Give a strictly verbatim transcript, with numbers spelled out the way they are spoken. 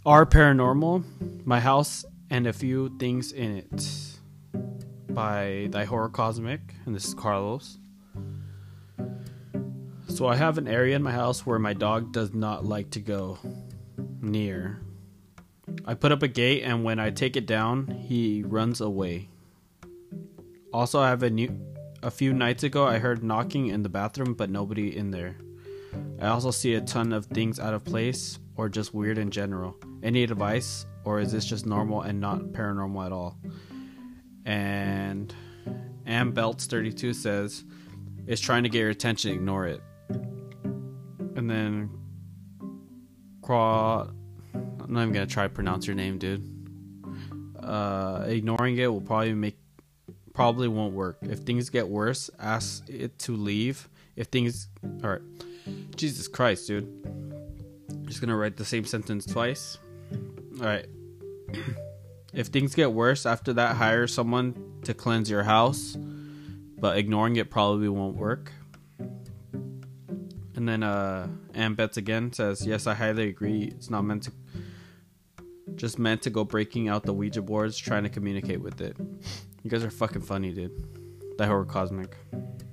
Are Paranormal, My House, and a Few Things in It by Thy Horror Cosmic, and this is Carlos. So I have an area in my house where my dog does not like to go near. I put up a gate, and when I take it down, he runs away. Also, I have a new a few nights ago I heard knocking in the bathroom, but nobody in there. I also see a ton of things out of place or just weird in general. Any advice, or is this just normal and not paranormal at all? And Am Belts thirty-two says, it's trying to get your attention, ignore it. And then Craw, I'm not even gonna try to pronounce your name, dude. Uh, ignoring it will probably make probably won't work. If things get worse, ask it to leave. If things, all right, Jesus Christ, dude. I'm just gonna write the same sentence twice. All right. If things get worse after that, hire someone to cleanse your house, but ignoring it probably won't work. And then uh Ambets again says, yes, I highly agree. It's not meant to, just meant to go breaking out the Ouija boards, trying to communicate with it. You guys are fucking funny, dude. That Horror Cosmic.